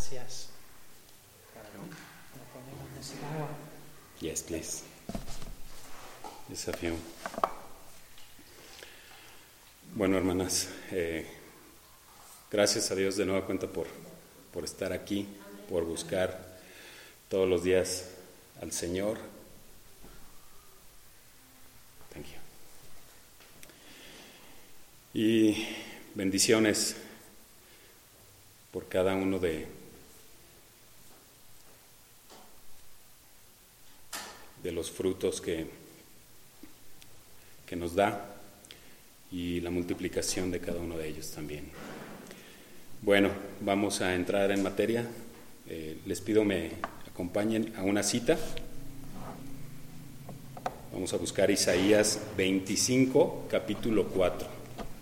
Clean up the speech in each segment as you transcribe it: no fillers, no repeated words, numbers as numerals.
gracias. ¿Me ponemos ese agua? Yes, please. Yes, a few. Bueno, hermanas, gracias a Dios de nueva cuenta por estar aquí, por buscar todos los días al Señor. Thank you. Y bendiciones por cada uno de los frutos que nos da y la multiplicación de cada uno de ellos también. Bueno, vamos a entrar en materia. Les pido me acompañen a una cita. Vamos a buscar Isaías 25, capítulo 4.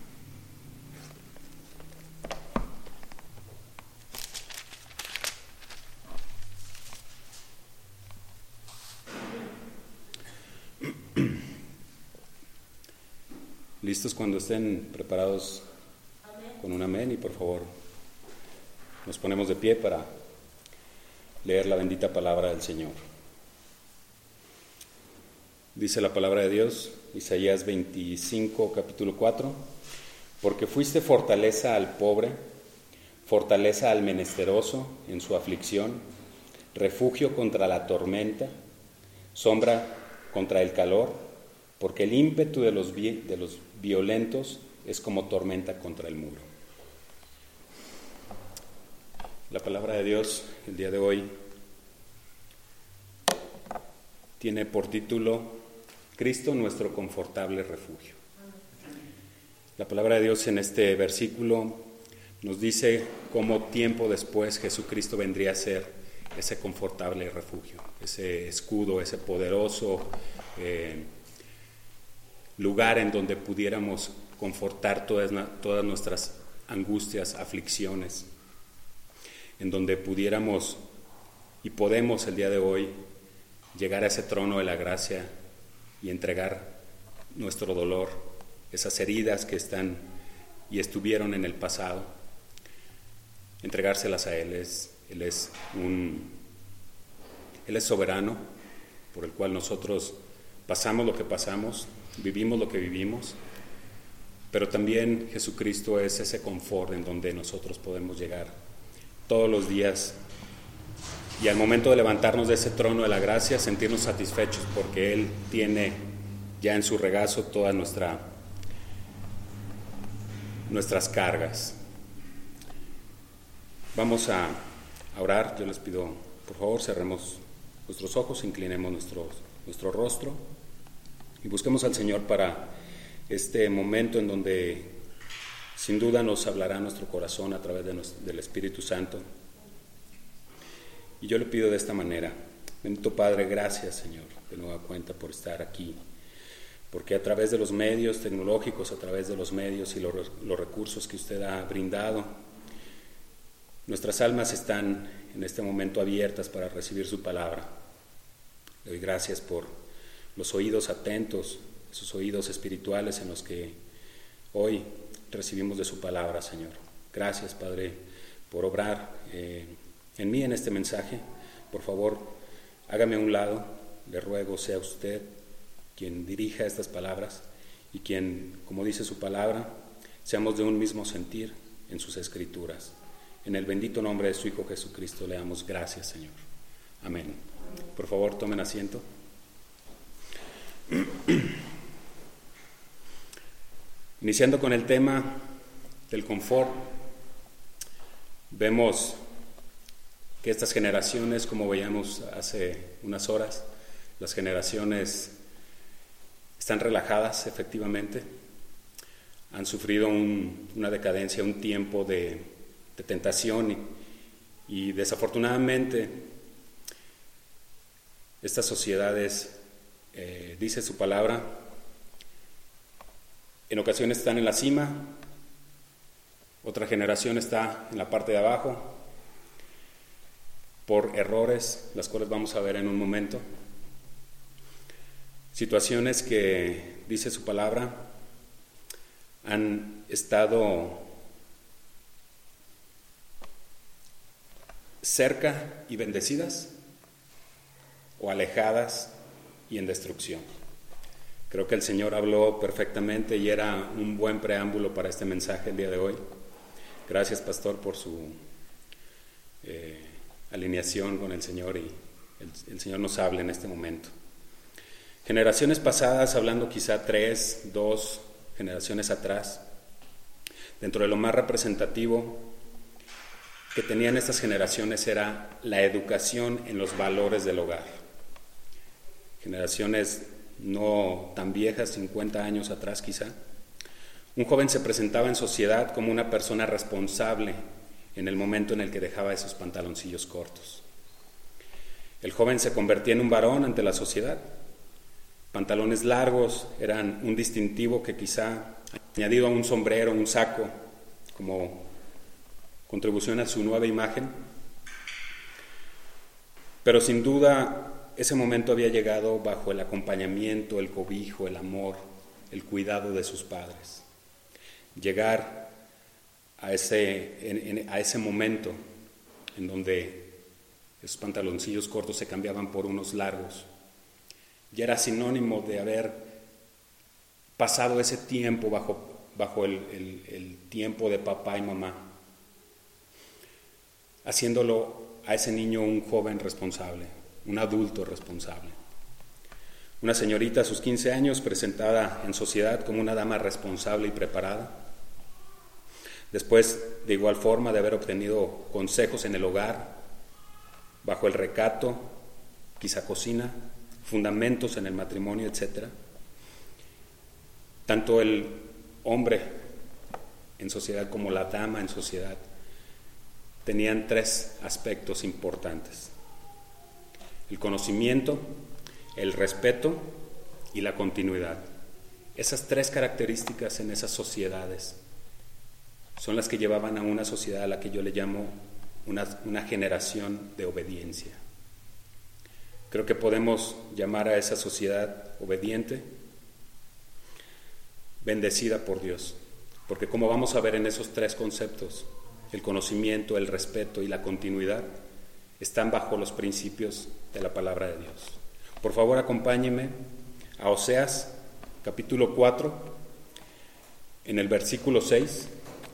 ¿Listos cuando estén preparados con un amén? Y por favor, nos ponemos de pie para leer la bendita palabra del Señor. Dice la palabra de Dios, Isaías 25, capítulo 4, porque fuiste fortaleza al pobre, fortaleza al menesteroso en su aflicción, refugio contra la tormenta, sombra contra el calor, porque el ímpetu de los violentos es como tormenta contra el muro. La palabra de Dios el día de hoy tiene por título Cristo nuestro confortable refugio. La palabra de Dios en este versículo nos dice cómo tiempo después Jesucristo vendría a ser ese confortable refugio, ese escudo, ese poderoso lugar en donde pudiéramos confortar todas nuestras angustias, aflicciones, en donde pudiéramos y podemos el día de hoy llegar a ese trono de la gracia y entregar nuestro dolor, esas heridas que están y estuvieron en el pasado, entregárselas a Él. Él es soberano, por el cual nosotros pasamos lo que pasamos, vivimos lo que vivimos, pero también Jesucristo es ese confort en donde nosotros podemos llegar todos los días y al momento de levantarnos de ese trono de la gracia sentirnos satisfechos porque Él tiene ya en su regazo todas nuestras cargas. Vamos a orar. Yo les pido, por favor, cerremos nuestros ojos, inclinemos nuestro rostro y busquemos al Señor para este momento en donde sin duda nos hablará nuestro corazón a través del Espíritu Santo. Y yo le pido de esta manera: bendito Padre, gracias Señor de nueva cuenta por estar aquí, porque a través de los medios tecnológicos, a través de los medios y los recursos que usted ha brindado, nuestras almas están en este momento abiertas para recibir su palabra. Le doy gracias por los oídos atentos, esos oídos espirituales en los que hoy recibimos de su palabra, Señor. Gracias, Padre, por obrar en mí en este mensaje. Por favor, hágame a un lado. Le ruego sea usted quien dirija estas palabras y quien, como dice su palabra, seamos de un mismo sentir en sus escrituras. En el bendito nombre de su Hijo Jesucristo le damos gracias, Señor. Amén. Por favor, tomen asiento. Iniciando con el tema del confort, vemos que estas generaciones, como veíamos hace unas horas, las generaciones están relajadas efectivamente, han sufrido una decadencia, un tiempo de tentación y desafortunadamente estas sociedades, dice su palabra, en ocasiones están en la cima, otra generación está en la parte de abajo por errores, las cuales vamos a ver en un momento. Situaciones que, dice su palabra, han estado cerca y bendecidas o alejadas y en destrucción. Creo que el Señor habló perfectamente y era un buen preámbulo para este mensaje el día de hoy. Gracias, pastor, por su alineación con el Señor y el Señor nos hable en este momento. Generaciones pasadas, hablando quizá 3, 2 generaciones atrás, dentro de lo más representativo que tenían estas generaciones era la educación en los valores del hogar. Generaciones no tan viejas, 50 años atrás quizá, un joven se presentaba en sociedad como una persona responsable en el momento en el que dejaba esos pantaloncillos cortos. El joven se convertía en un varón ante la sociedad. Pantalones largos eran un distintivo que quizá, añadido a un sombrero, un saco, como contribución a su nueva imagen. Pero sin duda, ese momento había llegado bajo el acompañamiento, el cobijo, el amor, el cuidado de sus padres. Llegar a ese momento en donde esos pantaloncillos cortos se cambiaban por unos largos, ya era sinónimo de haber pasado ese tiempo bajo el tiempo de papá y mamá, haciéndolo a ese niño un joven responsable, un adulto responsable. Una señorita a sus 15 años presentada en sociedad como una dama responsable y preparada, después de igual forma de haber obtenido consejos en el hogar, bajo el recato, quizá cocina, fundamentos en el matrimonio, etc. Tanto el hombre en sociedad como la dama en sociedad tenían 3 aspectos importantes: el conocimiento, el respeto y la continuidad. Esas 3 características en esas sociedades son las que llevaban a una sociedad a la que yo le llamo una generación de obediencia. Creo que podemos llamar a esa sociedad obediente, bendecida por Dios, porque como vamos a ver en esos 3 conceptos, el conocimiento, el respeto y la continuidad, están bajo los principios de la palabra de Dios. Por favor, acompáñenme a Oseas, capítulo 4, en el versículo 6.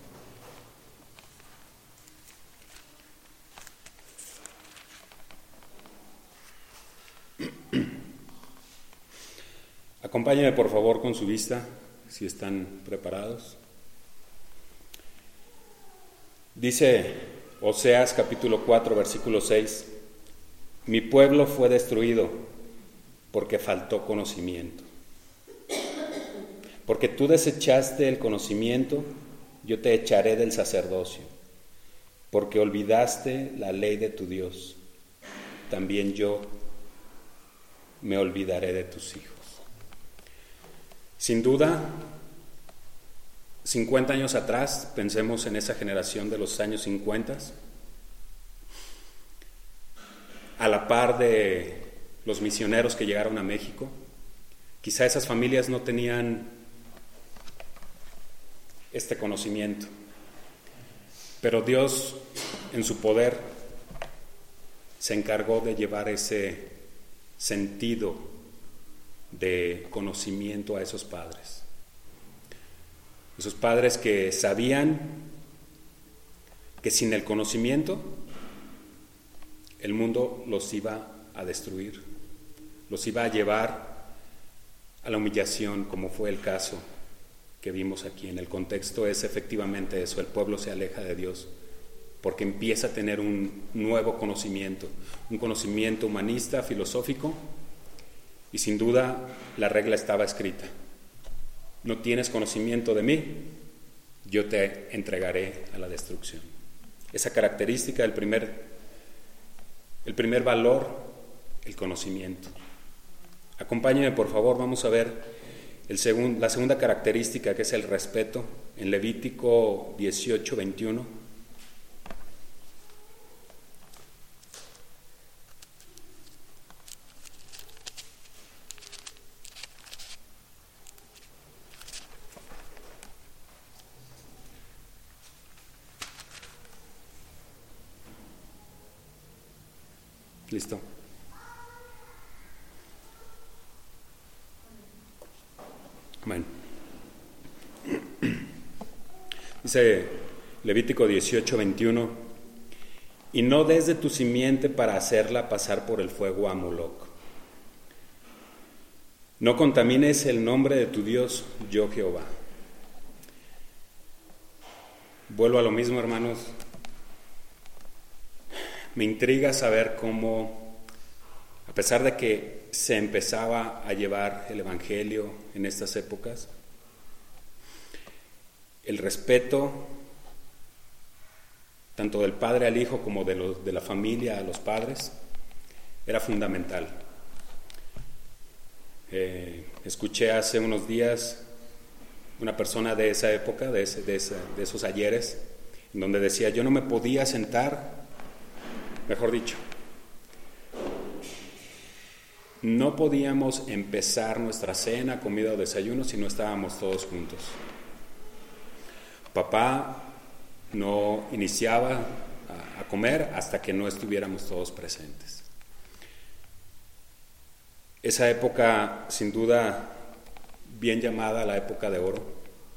Acompáñenme por favor con su vista, si están preparados. Dice Oseas capítulo 4, versículo 6: Mi pueblo fue destruido porque faltó conocimiento. Porque tú desechaste el conocimiento, yo te echaré del sacerdocio. Porque olvidaste la ley de tu Dios, también yo me olvidaré de tus hijos. Sin duda, 50 años atrás, pensemos en esa generación de los años 50, a la par de los misioneros que llegaron a México, quizá esas familias no tenían este conocimiento, pero Dios, en su poder, se encargó de llevar ese sentido de conocimiento a esos padres. Esos padres que sabían que sin el conocimiento el mundo los iba a destruir, los iba a llevar a la humillación, como fue el caso que vimos aquí. En el contexto es efectivamente eso: el pueblo se aleja de Dios porque empieza a tener un nuevo conocimiento, un conocimiento humanista, filosófico, y sin duda la regla estaba escrita: no tienes conocimiento de mí, yo te entregaré a la destrucción. Esa característica, el primer valor, el conocimiento. Acompáñenme por favor, vamos a ver la segunda característica, que es el respeto, en Levítico 18, 21. ¿Listo? Bueno. Dice Levítico 18:21: y no des de tu simiente para hacerla pasar por el fuego a Moloc. No contamines el nombre de tu Dios, yo Jehová. Vuelvo a lo mismo, hermanos. Me intriga saber cómo, a pesar de que se empezaba a llevar el Evangelio en estas épocas, el respeto tanto del padre al hijo como de la familia a los padres era fundamental. Escuché hace unos días una persona de esa época, de esos ayeres, en donde decía: yo no me podía sentar, mejor dicho, no podíamos empezar nuestra cena, comida o desayuno si no estábamos todos juntos. Papá no iniciaba a comer hasta que no estuviéramos todos presentes. Esa época, sin duda, bien llamada la época de oro,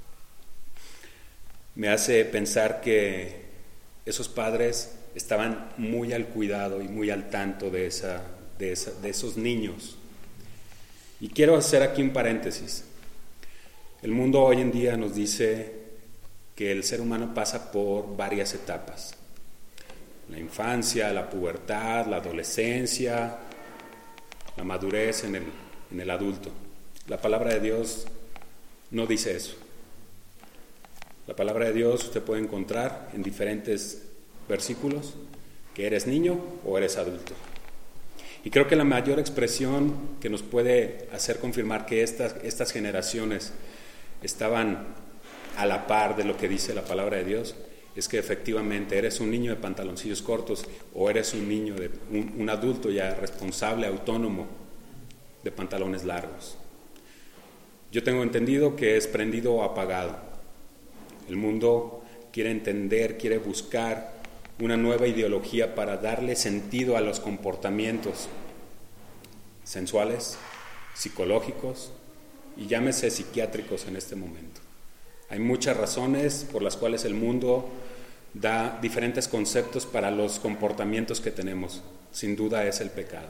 me hace pensar que esos padres estaban muy al cuidado y muy al tanto de esos niños. Y quiero hacer aquí un paréntesis. El mundo hoy en día nos dice que el ser humano pasa por varias etapas: la infancia, la pubertad, la adolescencia, la madurez en el adulto. La palabra de Dios no dice eso. La palabra de Dios usted puede encontrar en diferentes versículos que eres niño o eres adulto. Y creo que la mayor expresión que nos puede hacer confirmar que estas generaciones estaban a la par de lo que dice la palabra de Dios es que efectivamente eres un niño de pantaloncillos cortos o eres un niño, un adulto ya responsable, autónomo, de pantalones largos. Yo tengo entendido que es prendido o apagado. El mundo quiere entender, quiere buscar una nueva ideología para darle sentido a los comportamientos sensuales, psicológicos y llámese psiquiátricos en este momento. Hay muchas razones por las cuales el mundo da diferentes conceptos para los comportamientos que tenemos. Sin duda es el pecado.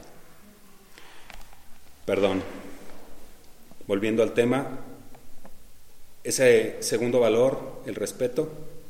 Perdón. Volviendo al tema, ese segundo valor, el respeto,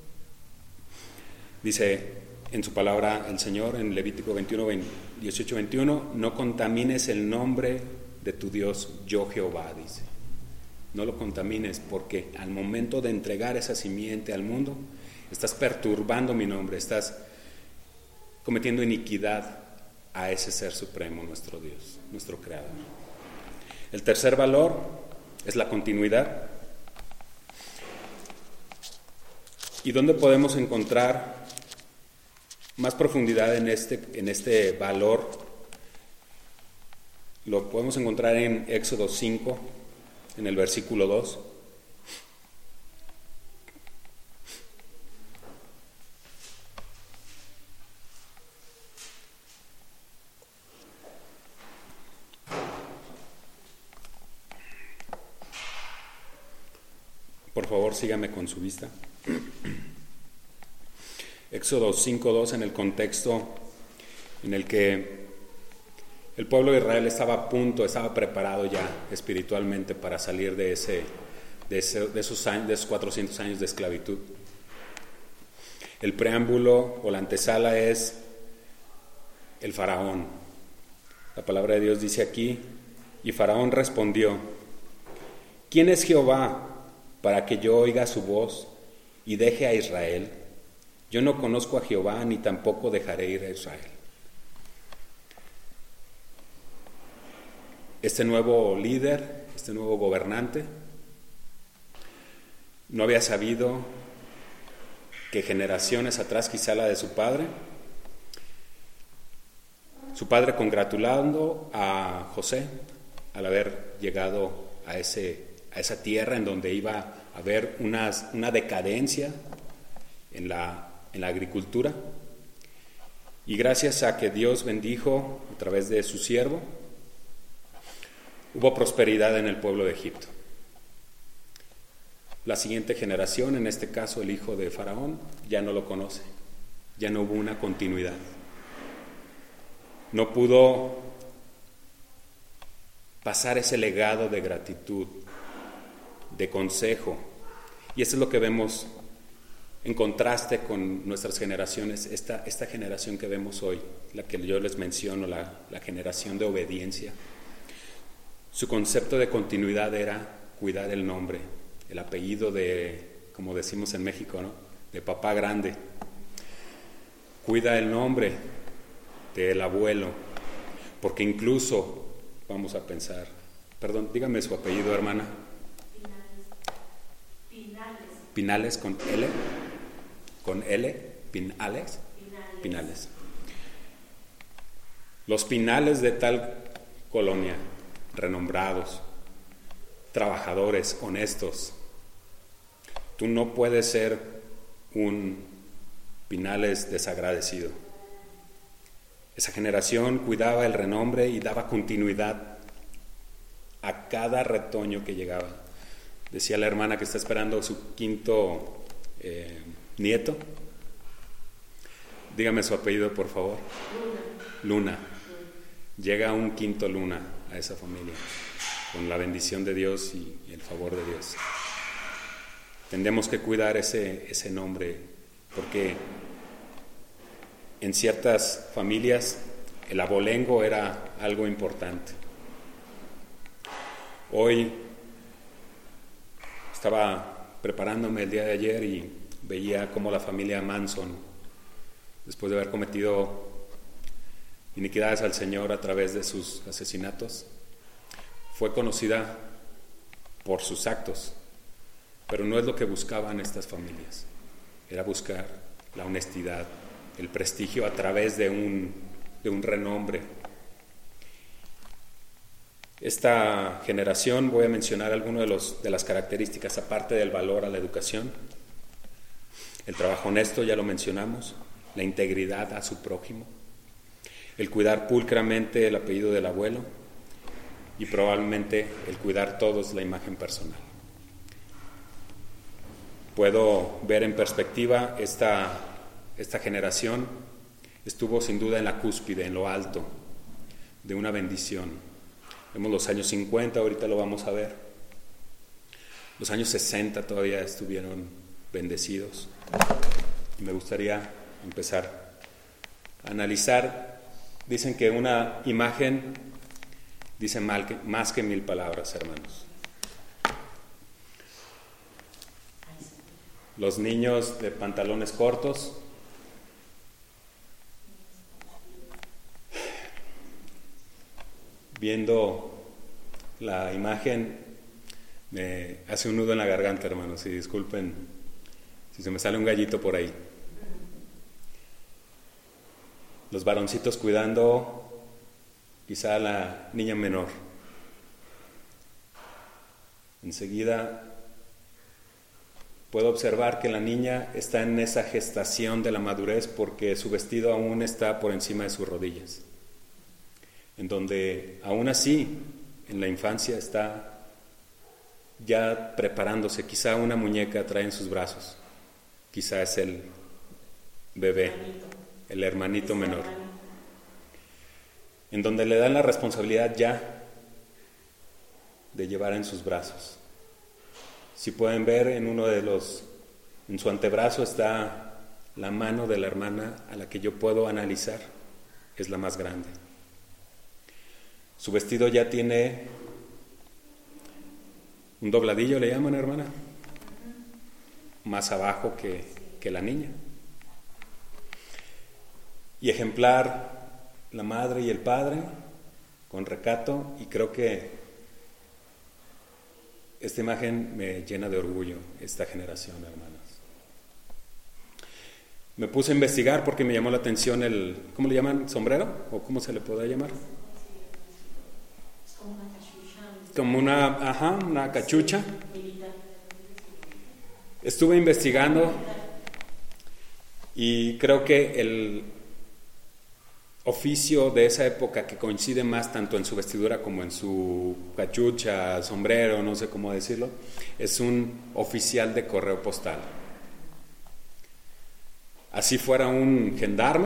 dice en su palabra el Señor en Levítico 18:21, no contamines el nombre de tu Dios, yo Jehová, dice. No lo contamines, porque al momento de entregar esa simiente al mundo, estás perturbando mi nombre, estás cometiendo iniquidad a ese ser supremo, nuestro Dios, nuestro Creador. El tercer valor es la continuidad. ¿Y dónde podemos encontrar más profundidad en este valor? Lo podemos encontrar en Éxodo 5, en el versículo 2. Por favor, sígame con su vista. Éxodo 5:2, en el contexto en el que el pueblo de Israel estaba preparado ya espiritualmente para salir de esos 400 años de esclavitud. El preámbulo o la antesala es el faraón. La palabra de Dios dice aquí: y Faraón respondió: ¿quién es Jehová para que yo oiga su voz y deje a Israel? Yo no conozco a Jehová, ni tampoco dejaré ir a Israel. Este nuevo líder, este nuevo gobernante, no había sabido que generaciones atrás, quizá la de su padre congratulando a José al haber llegado a esa tierra en donde iba a haber una decadencia en la agricultura, Y gracias a que Dios bendijo a través de su siervo, hubo prosperidad en el pueblo de Egipto. La siguiente generación, en este caso el hijo de Faraón, ya no lo conoce, ya no hubo una continuidad. No pudo pasar ese legado de gratitud, de consejo. Y eso es lo que vemos en contraste con nuestras generaciones, esta generación que vemos hoy, la que yo les menciono, la generación de obediencia. Su concepto de continuidad era cuidar el nombre, el apellido de, como decimos en México, ¿no?, de papá grande. Cuida el nombre del abuelo, porque incluso, vamos a pensar, perdón, dígame su apellido, hermana. Pinales con L. Con L, Pinales. Pinales. Los Pinales de tal colonia, renombrados, trabajadores, honestos. Tú no puedes ser un Pinales desagradecido. Esa generación cuidaba el renombre y daba continuidad a cada retoño que llegaba. Decía la hermana que está esperando su quinto nieto. Dígame su apellido, por favor. Luna. Llega un quinto Luna a esa familia, con la bendición de Dios y el favor de Dios. Tendremos que cuidar ese nombre, porque en ciertas familias el abolengo era algo importante. Hoy estaba preparándome el día de ayer y veía cómo la familia Manson, después de haber cometido iniquidades al Señor a través de sus asesinatos, fue conocida por sus actos, pero no es lo que buscaban estas familias. Era buscar la honestidad, el prestigio a través de un renombre. Esta generación, voy a mencionar algunas de las características, aparte del valor a la educación. El trabajo honesto, ya lo mencionamos, la integridad a su prójimo, el cuidar pulcramente el apellido del abuelo y probablemente el cuidar todos la imagen personal. Puedo ver en perspectiva esta generación estuvo sin duda en la cúspide, en lo alto de una bendición. Vemos los años 50, ahorita lo vamos a ver. Los años 60 todavía estuvieron bendecidos. Y me gustaría empezar a analizar. Dicen que una imagen dice más que 1000 palabras, hermanos. Los niños de pantalones cortos, viendo la imagen, me hace un nudo en la garganta, hermanos, y disculpen si se me sale un gallito por ahí. Los varoncitos cuidando quizá a la niña menor. Enseguida puedo observar que la niña está en esa gestación de la madurez porque su vestido aún está por encima de sus rodillas. En donde aún así, en la infancia está ya preparándose, quizá una muñeca trae en sus brazos, quizá es el bebé, el hermanito menor, en donde le dan la responsabilidad ya de llevar en sus brazos. Si pueden ver, en su antebrazo está la mano de la hermana a la que yo puedo analizar, es la más grande. Su vestido ya tiene un dobladillo, le llaman, hermana, más abajo que la niña. Y ejemplar la madre y el padre con recato, y creo que esta imagen me llena de orgullo, esta generación, hermanos. Me puse a investigar porque me llamó la atención ¿cómo le llaman? ¿Sombrero? ¿O cómo se le puede llamar? Como una cachucha. Estuve investigando y creo que oficio de esa época que coincide más tanto en su vestidura como en su cachucha, sombrero, no sé cómo decirlo, es un oficial de correo postal. Así fuera un gendarme,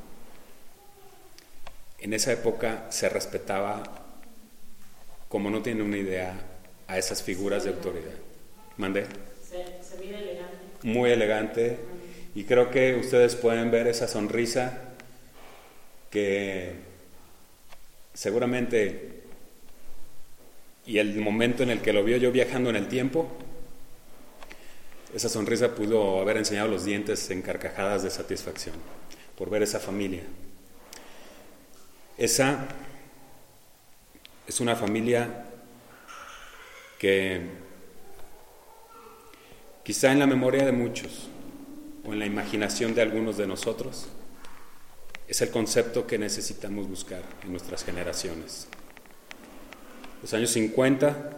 en esa época se respetaba, como no tiene una idea, a esas figuras de autoridad. ¿Mandé? Se mira elegante. Muy elegante, y creo que ustedes pueden ver esa sonrisa que seguramente, y el momento en el que lo vio yo viajando en el tiempo, esa sonrisa pudo haber enseñado los dientes en carcajadas de satisfacción por ver esa familia. Esa es una familia que quizá en la memoria de muchos o en la imaginación de algunos de nosotros es el concepto que necesitamos buscar en nuestras generaciones. Los años 50,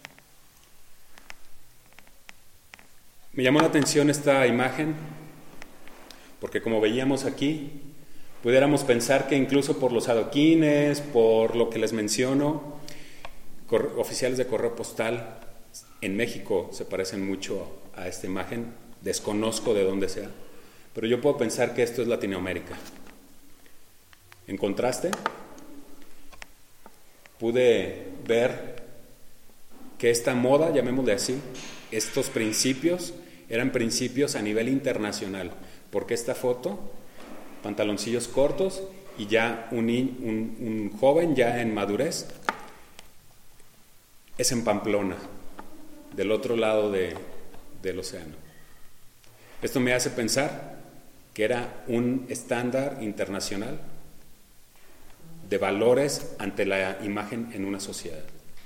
me llamó la atención esta imagen, porque como veíamos aquí, pudiéramos pensar que incluso por los adoquines, por lo que les menciono, oficiales de correo postal en México se parecen mucho a esta imagen, desconozco de dónde sea, pero yo puedo pensar que esto es Latinoamérica. En contraste, pude ver que esta moda, llamémosle así, estos principios, eran principios a nivel internacional, porque esta foto, pantaloncillos cortos y ya un joven ya en madurez, es en Pamplona, del otro lado del océano. Esto me hace pensar que era un estándar internacional de valores ante la imagen en una sociedad.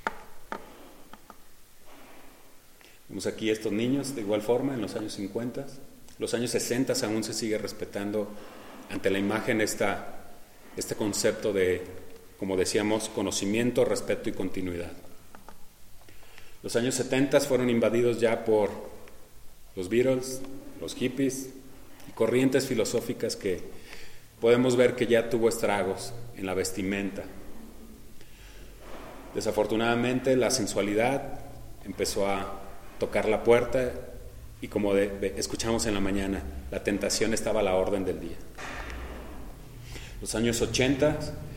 Vemos aquí estos niños de igual forma en los años 50, los años 60 aún se sigue respetando ante la imagen este concepto de, como decíamos, conocimiento, respeto y continuidad. Los años 70 fueron invadidos ya por los Beatles, los hippies y corrientes filosóficas que podemos ver que ya tuvo estragos en la vestimenta. Desafortunadamente la sensualidad empezó a tocar la puerta y como escuchamos en la mañana, la tentación estaba a la orden del día. Los años 80,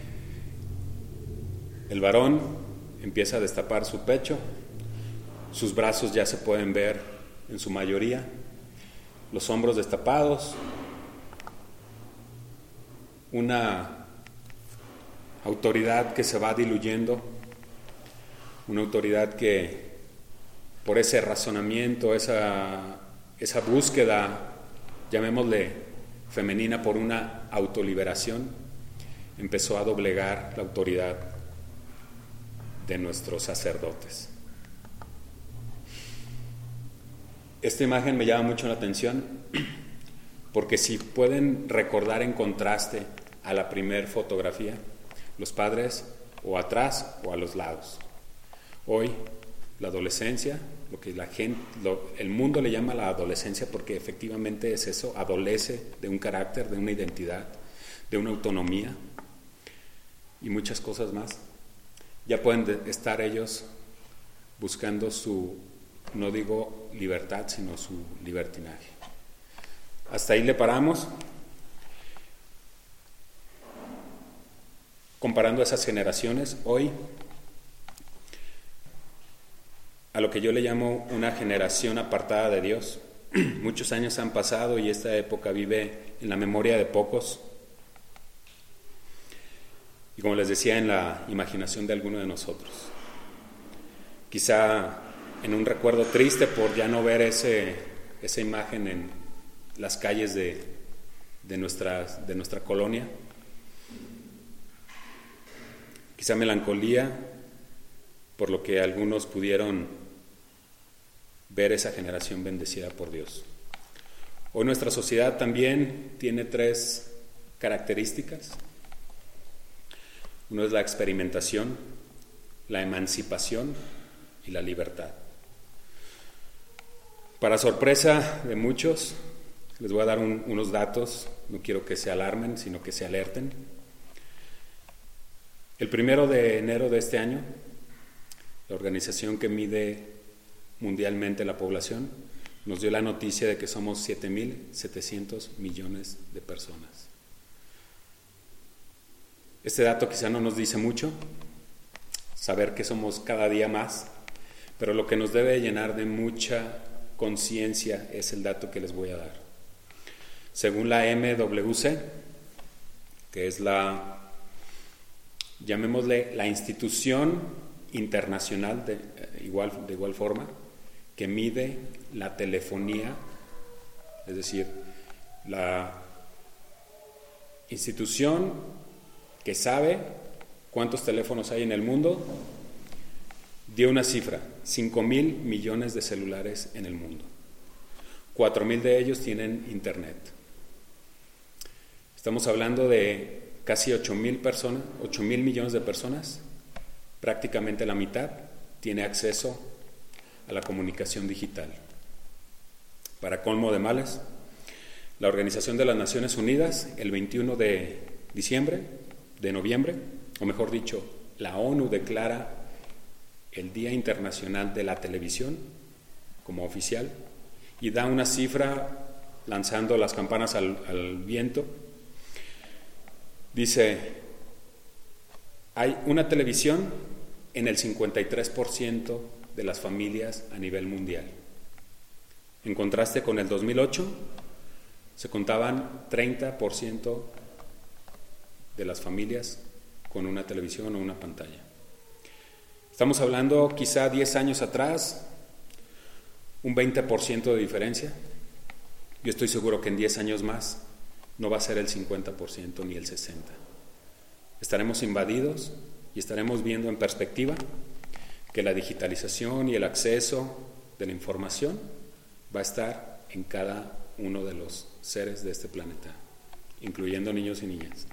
el varón empieza a destapar su pecho, sus brazos ya se pueden ver en su mayoría, los hombros destapados, una autoridad que se va diluyendo, una autoridad que por ese razonamiento, esa búsqueda, llamémosle femenina, por una autoliberación, empezó a doblegar la autoridad de nuestros sacerdotes. Esta imagen me llama mucho la atención porque si pueden recordar en contraste a la primer fotografía, los padres o atrás o a los lados. Hoy la adolescencia, lo que el mundo le llama la adolescencia porque efectivamente es eso, adolece de un carácter, de una identidad, de una autonomía y muchas cosas más. Ya pueden estar ellos buscando su, no digo libertad, sino su libertinaje. Hasta ahí le paramos. Comparando esas generaciones, hoy, a lo que yo le llamo una generación apartada de Dios. Muchos años han pasado y esta época vive en la memoria de pocos. Y como les decía, en la imaginación de alguno de nosotros. Quizá en un recuerdo triste por ya no ver esa imagen en las calles de nuestra colonia. Quizá melancolía por lo que algunos pudieron ver esa generación bendecida por Dios. Hoy nuestra sociedad también tiene 3 características. Uno es la experimentación, la emancipación y la libertad. Para sorpresa de muchos, les voy a dar unos datos, no quiero que se alarmen, sino que se alerten. El 1 de enero de este año, la organización que mide mundialmente la población nos dio la noticia de que somos 7.700 millones de personas. Este dato quizá no nos dice mucho, saber que somos cada día más, pero lo que nos debe llenar de mucha conciencia es el dato que les voy a dar. Según la MWC, que es llamémosle la institución internacional de igual forma, que mide la telefonía, es decir, la institución que sabe cuántos teléfonos hay en el mundo, dio una cifra: 5.000 millones de celulares en el mundo. 4.000 de ellos tienen internet. Estamos hablando de casi 8.000 millones de personas. Prácticamente la mitad tiene acceso a la comunicación digital. Para colmo de males, la Organización de las Naciones Unidas, el 21 de noviembre, o mejor dicho, la ONU declara el Día Internacional de la Televisión como oficial y da una cifra lanzando las campanas al viento. Dice, hay una televisión en el 53% de las familias a nivel mundial. En contraste con el 2008, se contaban 30% de las familias con una televisión o una pantalla. Estamos hablando quizá 10 años atrás, un 20% de diferencia. Yo estoy seguro que en 10 años más no va a ser el 50% ni el 60%. Estaremos invadidos y estaremos viendo en perspectiva que la digitalización y el acceso de la información va a estar en cada uno de los seres de este planeta, incluyendo niños y niñas.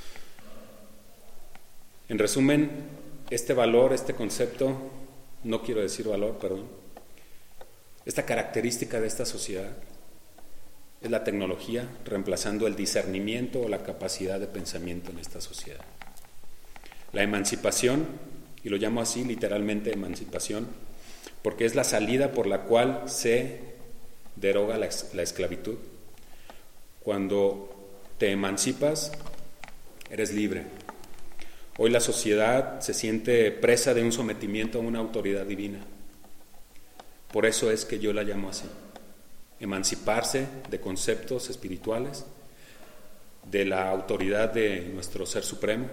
En resumen, este valor, este concepto, no quiero decir valor, perdón, esta característica de esta sociedad es la tecnología reemplazando el discernimiento o la capacidad de pensamiento en esta sociedad. La emancipación, y lo llamo así literalmente emancipación, porque es la salida por la cual se deroga la esclavitud. Cuando te emancipas, eres libre. Hoy la sociedad se siente presa de un sometimiento a una autoridad divina. Por eso es que yo la llamo así. Emanciparse de conceptos espirituales, de la autoridad de nuestro Ser Supremo.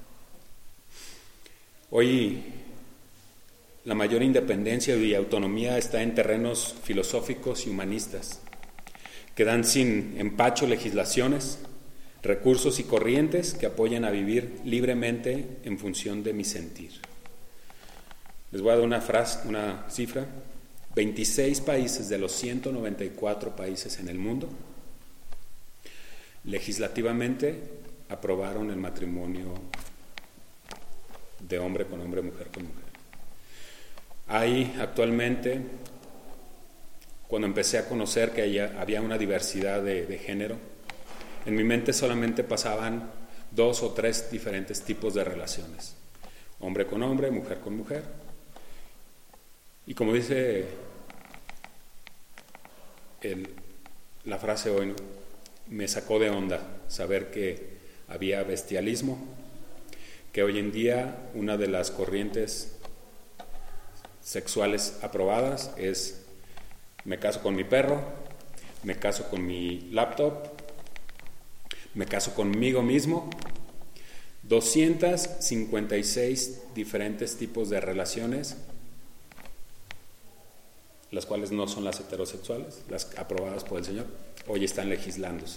Hoy la mayor independencia y autonomía está en terrenos filosóficos y humanistas, que dan sin empacho legislaciones, recursos y corrientes que apoyan a vivir libremente en función de mi sentir. Les voy a dar una cifra. 26 países de los 194 países en el mundo legislativamente aprobaron el matrimonio de hombre con hombre, mujer con mujer. Hay actualmente, cuando empecé a conocer que había una diversidad de género, en mi mente solamente pasaban 2 o 3 diferentes tipos de relaciones: hombre con hombre, mujer con mujer. Y como dice la frase hoy, ¿no?, me sacó de onda saber que había bestialismo, que hoy en día una de las corrientes sexuales aprobadas es: me caso con mi perro, me caso con mi laptop, me caso conmigo mismo. 256 diferentes tipos de relaciones, las cuales no son las heterosexuales, las aprobadas por el Señor, hoy están legislándose.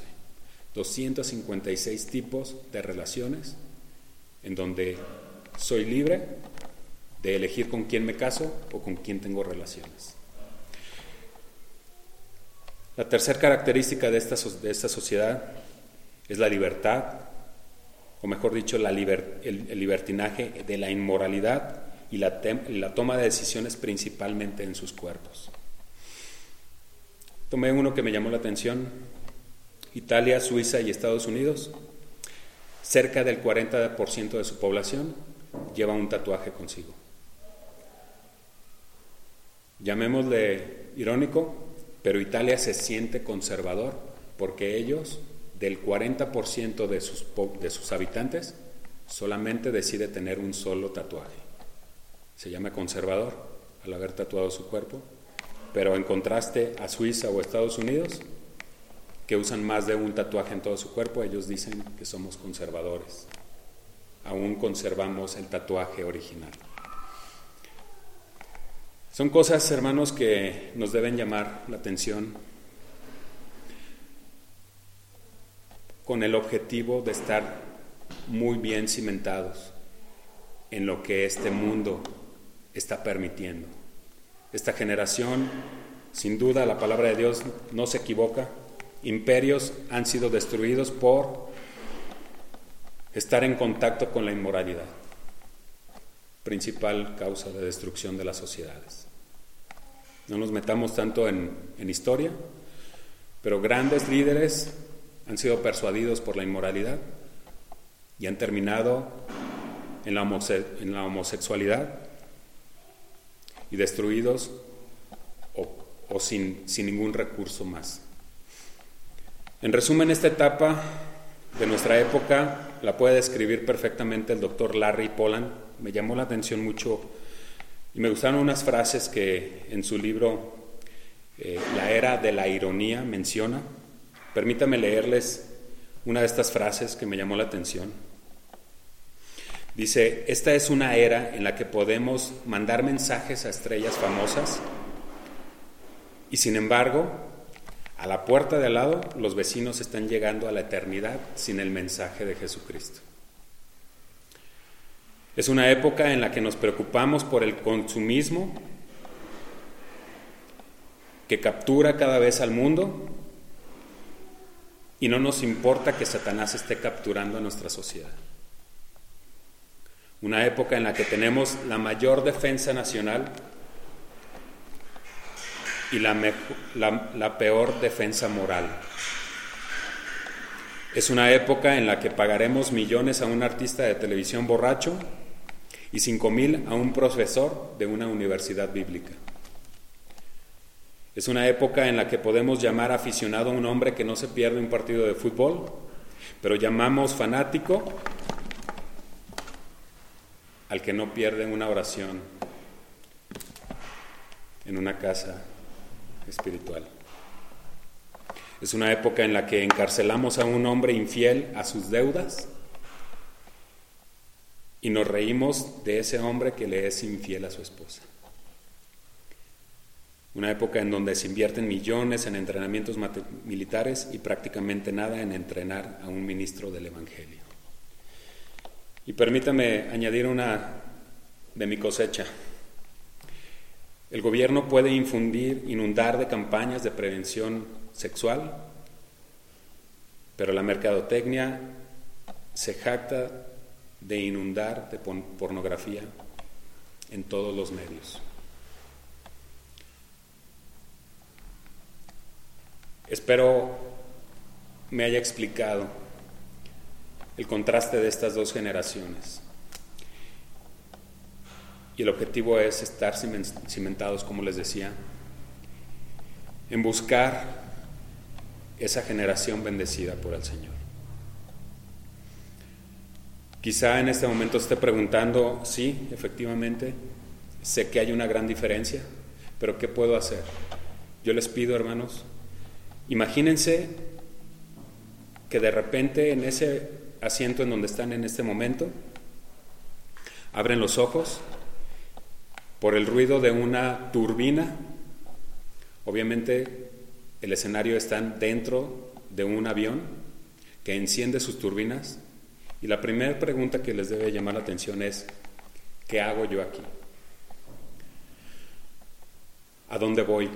256 tipos de relaciones en donde soy libre de elegir con quién me caso o con quién tengo relaciones. La tercera característica de esta sociedad es la libertad, o mejor dicho, el libertinaje de la inmoralidad y la toma de decisiones principalmente en sus cuerpos. Tomé uno que me llamó la atención: Italia, Suiza y Estados Unidos cerca del 40% de su población lleva un tatuaje consigo. Llamémosle irónico, pero Italia se siente conservador porque ellos, del 40% de sus habitantes, solamente decide tener un solo tatuaje. Se llama conservador al haber tatuado su cuerpo, pero en contraste a Suiza o Estados Unidos, que usan más de un tatuaje en todo su cuerpo, ellos dicen que somos conservadores. Aún conservamos el tatuaje original. Son cosas, hermanos, que nos deben llamar la atención con el objetivo de estar muy bien cimentados en lo que este mundo está permitiendo. Esta generación, sin duda, la palabra de Dios no se equivoca. Imperios han sido destruidos por estar en contacto con la inmoralidad, principal causa de destrucción de las sociedades. No nos metamos tanto en historia, pero grandes líderes han sido persuadidos por la inmoralidad y han terminado en la homosexualidad y destruidos o sin ningún recurso más. En resumen, esta etapa de nuestra época la puede describir perfectamente el doctor Larry Pollan. Me llamó la atención mucho y me gustaron unas frases que en su libro La era de la ironía menciona. Permítame leerles una de estas frases que me llamó la atención. Dice: esta es una era en la que podemos mandar mensajes a estrellas famosas y sin embargo, a la puerta de al lado, los vecinos están llegando a la eternidad sin el mensaje de Jesucristo. Es una época en la que nos preocupamos por el consumismo que captura cada vez al mundo y no nos importa que Satanás esté capturando a nuestra sociedad. Una época en la que tenemos la mayor defensa nacional y la peor defensa moral. Es una época en la que pagaremos millones a un artista de televisión borracho y 5,000 a un profesor de una universidad bíblica. Es una época en la que podemos llamar aficionado a un hombre que no se pierde un partido de fútbol, pero llamamos fanático al que no pierde una oración en una casa espiritual. Es una época en la que encarcelamos a un hombre infiel a sus deudas y nos reímos de ese hombre que le es infiel a su esposa. Una época en donde se invierten millones en entrenamientos militares y prácticamente nada en entrenar a un ministro del Evangelio. Y permítame añadir una de mi cosecha. El gobierno puede inundar de campañas de prevención sexual, pero la mercadotecnia se jacta de inundar de pornografía en todos los medios. Espero me haya explicado el contraste de estas dos generaciones. Y el objetivo es estar cimentados, como les decía, en buscar esa generación bendecida por el Señor. Quizá en este momento esté preguntando, sí, efectivamente, sé que hay una gran diferencia, pero ¿qué puedo hacer? Yo les pido, hermanos, imagínense que de repente en ese asiento en donde están en este momento, abren los ojos por el ruido de una turbina. Obviamente el escenario está dentro de un avión que enciende sus turbinas y la primera pregunta que les debe llamar la atención es: ¿qué hago yo aquí? ¿A dónde voy?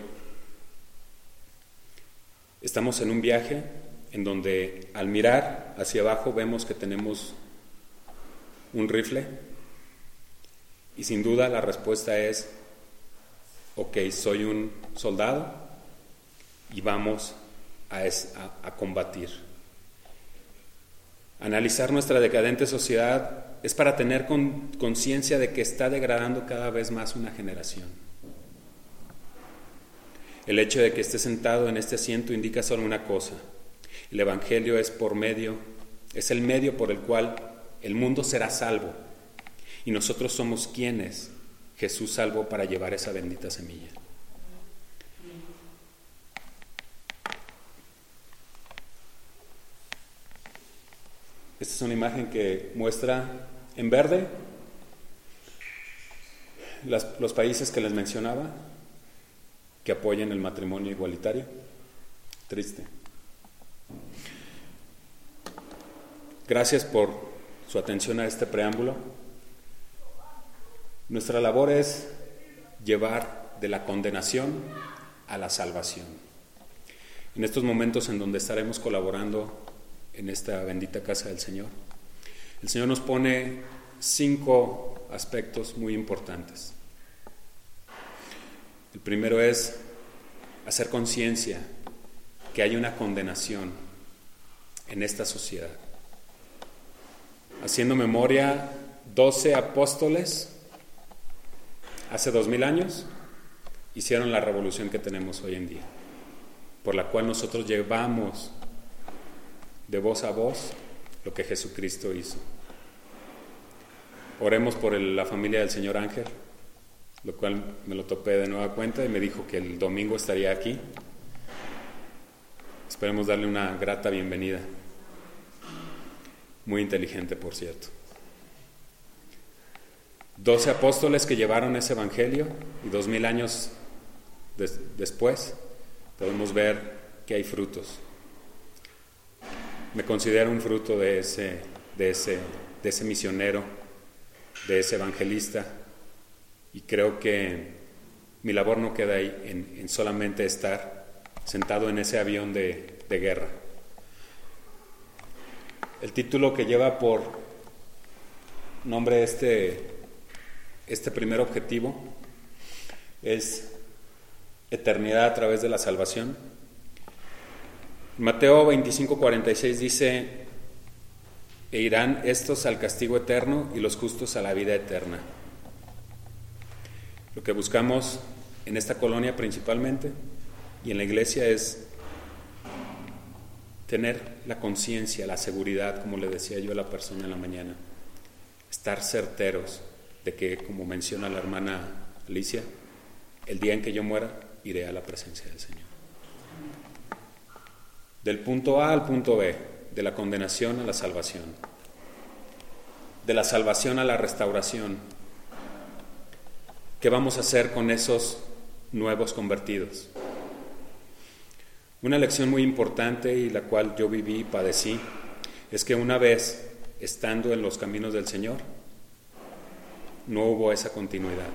Estamos en un viaje en donde al mirar hacia abajo vemos que tenemos un rifle y sin duda la respuesta es: ok, soy un soldado y vamos a combatir. Analizar nuestra decadente sociedad es para tener conciencia de que está degradando cada vez más una generación. El hecho de que esté sentado en este asiento indica solo una cosa: el Evangelio es el medio por el cual el mundo será salvo, y nosotros somos quienes Jesús salvó para llevar esa bendita semilla. Esta es una imagen que muestra en verde los países que les mencionaba que apoyan el matrimonio igualitario. Triste. Gracias por su atención a este preámbulo. Nuestra labor es llevar de la condenación a la salvación. En estos momentos en donde estaremos colaborando en esta bendita casa del Señor, el Señor nos pone 5 aspectos muy importantes. El primero es hacer conciencia que hay una condenación en esta sociedad. Haciendo memoria, 12 apóstoles hace 2000 años hicieron la revolución que tenemos hoy en día, por la cual nosotros llevamos de voz a voz lo que Jesucristo hizo. Oremos por la familia del señor Ángel, lo cual me lo topé de nueva cuenta y me dijo que el domingo estaría aquí. Esperemos darle una grata bienvenida. Muy inteligente, por cierto. 12 apóstoles que llevaron ese evangelio, y 2000 años después podemos ver que hay frutos. Me considero un fruto de ese misionero, de ese evangelista, y creo que mi labor no queda ahí en solamente estar sentado en ese avión de guerra. El título que lleva por nombre este primer objetivo es Eternidad a través de la salvación. Mateo 25:46 dice: e irán estos al castigo eterno y los justos a la vida eterna. Lo que buscamos en esta colonia principalmente y en la iglesia es tener la conciencia, la seguridad, como le decía yo a la persona en la mañana, estar certeros de que, como menciona la hermana Alicia, el día en que yo muera iré a la presencia del Señor. Del punto A al punto B, de la condenación a la salvación, de la salvación a la restauración. ¿Qué vamos a hacer con esos nuevos convertidos? Una lección muy importante y la cual yo viví y padecí es que una vez estando en los caminos del Señor, no hubo esa continuidad.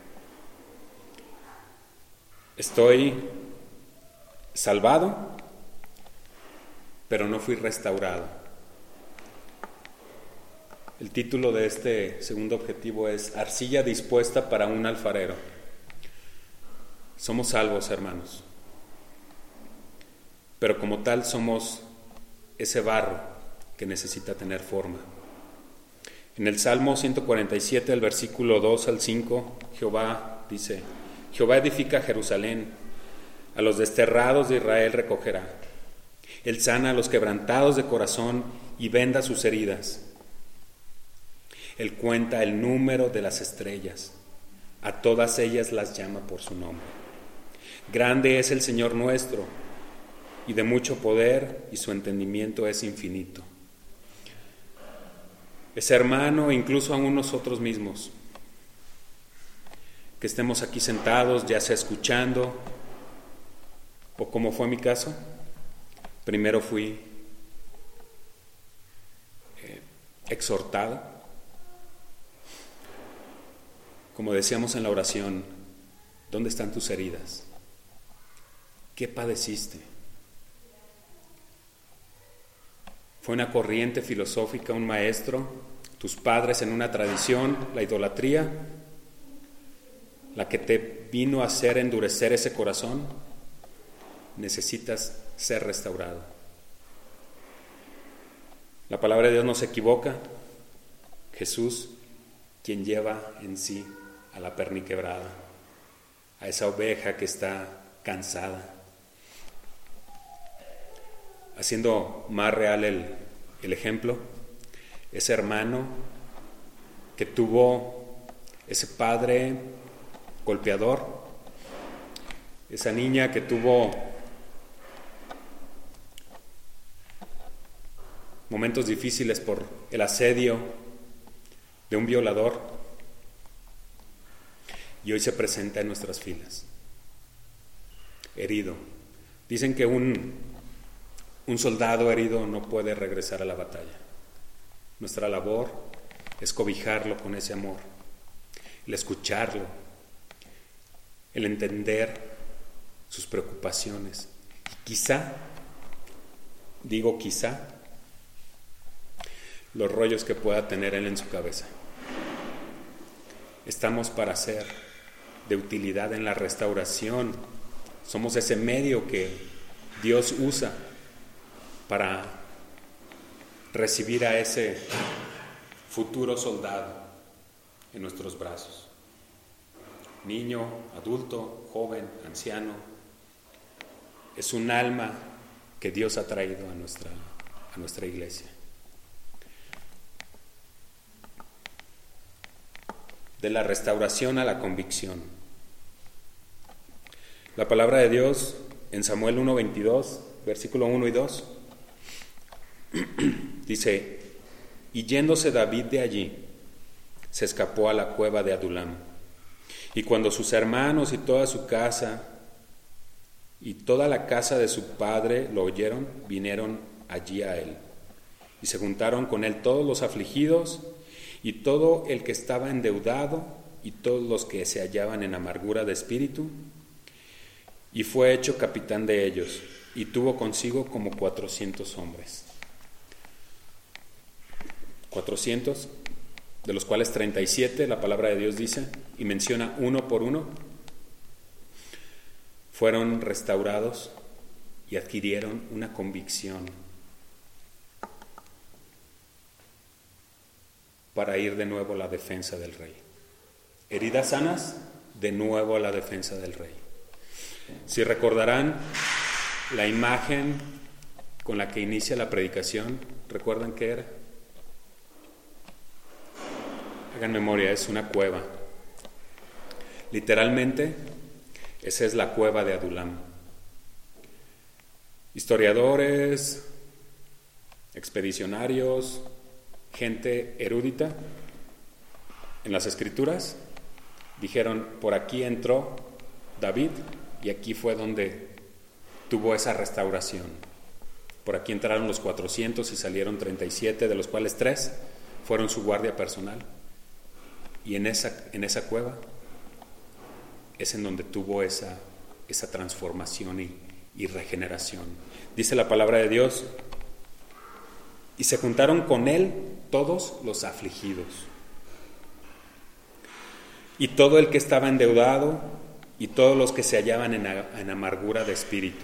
Estoy salvado, pero no fui restaurado. El título de este segundo objetivo es Arcilla dispuesta para un alfarero. Somos salvos, hermanos, pero como tal somos ese barro que necesita tener forma. En el Salmo 147, el versículo 2 al 5, Jehová dice: Jehová edifica Jerusalén, a los desterrados de Israel recogerá. Él sana a los quebrantados de corazón y venda sus heridas. Él cuenta el número de las estrellas, a todas ellas las llama por su nombre. Grande es el Señor nuestro, y de mucho poder, y su entendimiento es infinito. Es hermano, incluso aún nosotros mismos, que estemos aquí sentados, ya sea escuchando, o como fue mi caso, primero fui exhortado. Como decíamos en la oración, ¿dónde están tus heridas? ¿Qué padeciste? Fue una corriente filosófica, un maestro, tus padres en una tradición, la idolatría, la que te vino a hacer endurecer ese corazón. Necesitas ser restaurado. La palabra de Dios no se equivoca. Jesús, quien lleva en sí a la perniquebrada, a esa oveja que está cansada, haciendo más real el ejemplo, ese hermano que tuvo ese padre golpeador, esa niña que tuvo momentos difíciles por el asedio de un violador, y hoy se presenta en nuestras filas, herido. Dicen que un soldado herido no puede regresar a la batalla. Nuestra labor es cobijarlo con ese amor, el escucharlo, el entender sus preocupaciones. Y quizá, los rollos que pueda tener él en su cabeza. Estamos para ser de utilidad en la restauración. Somos ese medio que Dios usa para recibir a ese futuro soldado en nuestros brazos. Niño, adulto, joven, anciano. Es un alma que Dios ha traído a nuestra iglesia. De la restauración a la convicción. La palabra de Dios en Samuel 1:22, versículo 1 y 2, dice: y yéndose David de allí, se escapó a la cueva de Adulam. Y cuando sus hermanos y toda su casa y toda la casa de su padre lo oyeron, vinieron allí a él. Y se juntaron con él todos los afligidos y todo el que estaba endeudado y todos los que se hallaban en amargura de espíritu, y fue hecho capitán de ellos, y tuvo consigo como 400 hombres. 400, de los cuales 37, la palabra de Dios dice, y menciona uno por uno, fueron restaurados y adquirieron una convicción para ir de nuevo a la defensa del rey. Heridas sanas, de nuevo a la defensa del rey. Si recordarán la imagen con la que inicia la predicación, ¿recuerdan qué era? Hagan memoria, es una cueva. Literalmente, esa es la cueva de Adulam. Historiadores, expedicionarios, gente erudita en las escrituras dijeron: por aquí entró David y aquí fue donde tuvo esa restauración. Por aquí entraron los 400 y salieron 37, de los cuales 3 fueron su guardia personal. Y en esa cueva es en donde tuvo esa transformación y regeneración. Dice la palabra de Dios: y se juntaron con él todos los afligidos, y todo el que estaba endeudado, y todos los que se hallaban en amargura de espíritu.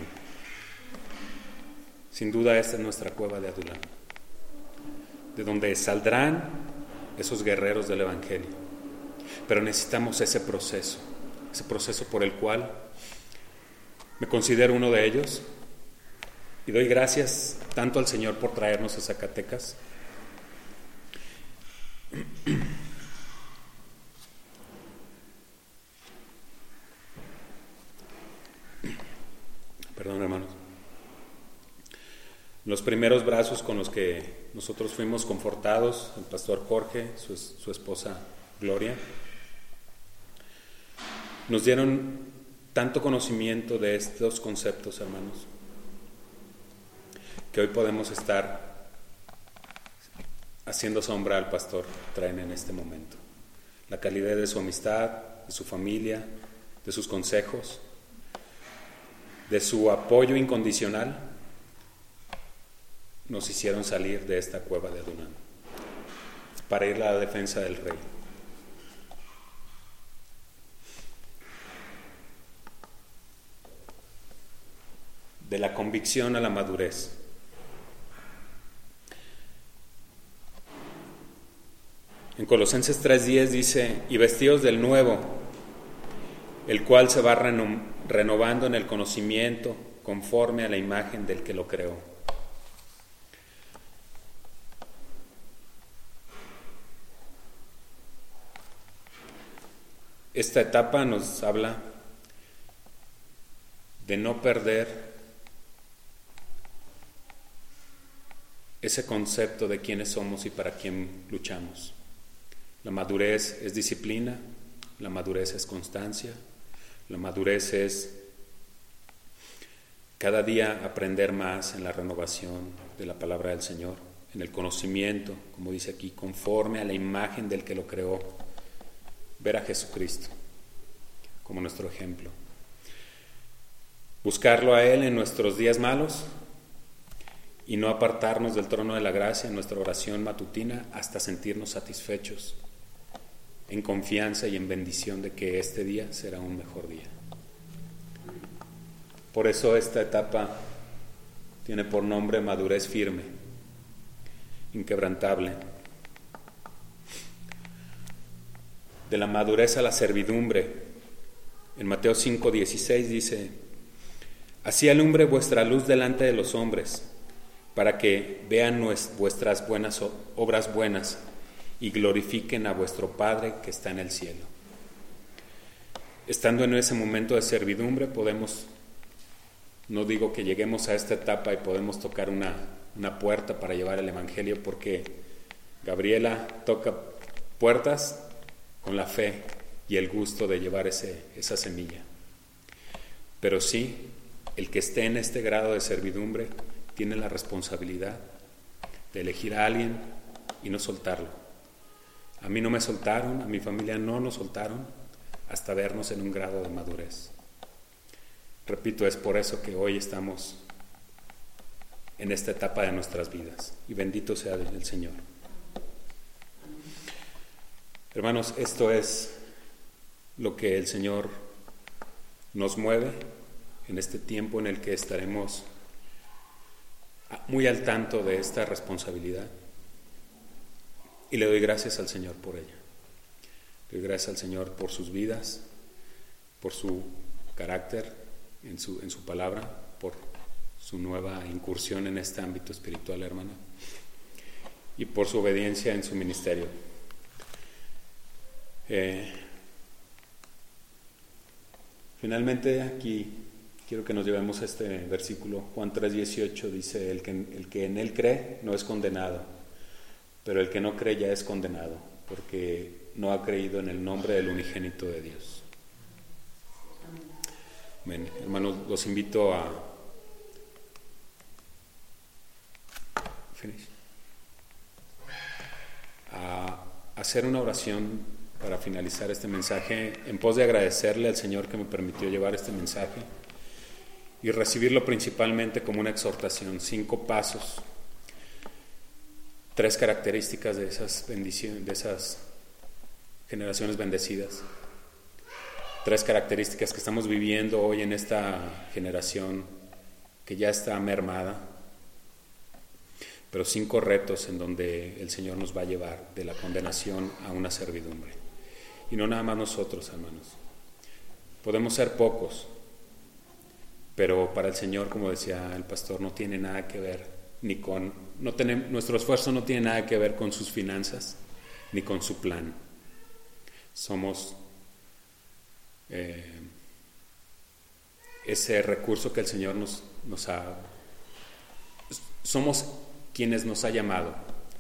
Sin duda esta es nuestra cueva de Adulam, de donde saldrán esos guerreros del Evangelio. Pero necesitamos ese proceso por el cual me considero uno de ellos, y doy gracias tanto al Señor por traernos a Zacatecas. Perdón, hermanos. Los primeros brazos con los que nosotros fuimos confortados, el pastor Jorge, su esposa Gloria, nos dieron tanto conocimiento de estos conceptos, hermanos, que hoy podemos estar haciendo sombra al pastor Traen en este momento. La calidad de su amistad, de su familia, de sus consejos, de su apoyo incondicional, nos hicieron salir de esta cueva de Adulam para ir a la defensa del rey. De la convicción a la madurez. En Colosenses 3:10 dice, y vestidos del nuevo, el cual se va renovando en el conocimiento conforme a la imagen del que lo creó. Esta etapa nos habla de no perder ese concepto de quiénes somos y para quién luchamos. La madurez es disciplina, la madurez es constancia, la madurez es cada día aprender más en la renovación de la palabra del Señor, en el conocimiento, como dice aquí, conforme a la imagen del que lo creó, ver a Jesucristo como nuestro ejemplo. Buscarlo a Él en nuestros días malos y no apartarnos del trono de la gracia en nuestra oración matutina hasta sentirnos satisfechos, en confianza y en bendición de que este día será un mejor día. Por eso esta etapa tiene por nombre madurez firme, inquebrantable. De la madurez a la servidumbre. En Mateo 5:16 dice, así alumbre vuestra luz delante de los hombres, para que vean vuestras buenas obras buenas y glorifiquen a vuestro Padre que está en el cielo. Estando en ese momento de servidumbre podemos, no digo que lleguemos a esta etapa y podemos tocar una puerta para llevar el Evangelio, porque Gabriela toca puertas con la fe y el gusto de llevar esa semilla. Pero sí, el que esté en este grado de servidumbre tiene la responsabilidad de elegir a alguien y no soltarlo. A mí no me soltaron, a mi familia no nos soltaron hasta vernos en un grado de madurez. Repito, es por eso que hoy estamos en esta etapa de nuestras vidas, y bendito sea el Señor. Hermanos, esto es lo que el Señor nos mueve en este tiempo en el que estaremos muy al tanto de esta responsabilidad, y le doy gracias al Señor por ella. Le doy gracias al Señor por sus vidas, por su carácter en su palabra, por su nueva incursión en este ámbito espiritual, hermana, y por su obediencia en su ministerio. Finalmente, aquí quiero que nos llevemos a este versículo. Juan 3:18 dice, el que en él cree no es condenado, pero el que no cree ya es condenado, porque no ha creído en el nombre del unigénito de Dios. Amén. Hermanos, los invito a hacer una oración para finalizar este mensaje, en pos de agradecerle al Señor que me permitió llevar este mensaje y recibirlo principalmente como una exhortación. 5 pasos, 3 características de esas bendiciones, de esas generaciones bendecidas, 3 características que estamos viviendo hoy en esta generación que ya está mermada, pero 5 retos en donde el Señor nos va a llevar de la condenación a una servidumbre. Y no nada más nosotros, hermanos. Podemos ser pocos, pero para el Señor, como decía el pastor, no tiene nada que ver nuestro esfuerzo no tiene nada que ver con sus finanzas ni con su plan. Somos ese recurso que el Señor nos ha. Somos quienes nos ha llamado.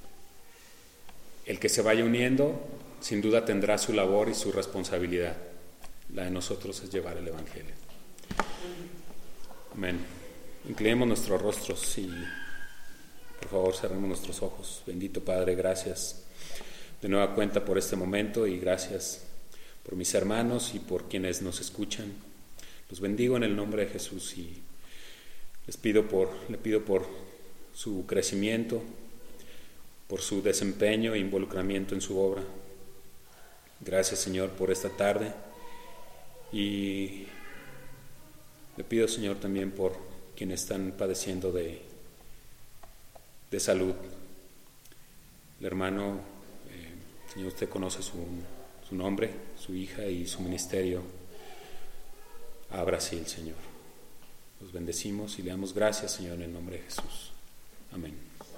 El que se vaya uniendo, sin duda tendrá su labor y su responsabilidad. La de nosotros es llevar el Evangelio. Amén. Inclinemos nuestros rostros y por favor cerremos nuestros ojos. Bendito Padre, gracias de nueva cuenta por este momento y gracias por mis hermanos y por quienes nos escuchan. Los bendigo en el nombre de Jesús y le pido por su crecimiento, por su desempeño e involucramiento en su obra. Gracias, Señor, por esta tarde y le pido, Señor, también por quienes están padeciendo de salud. El hermano Señor, usted conoce su nombre, su hija y su ministerio a Brasil, Señor. Los bendecimos y le damos gracias, Señor, en el nombre de Jesús. Amén.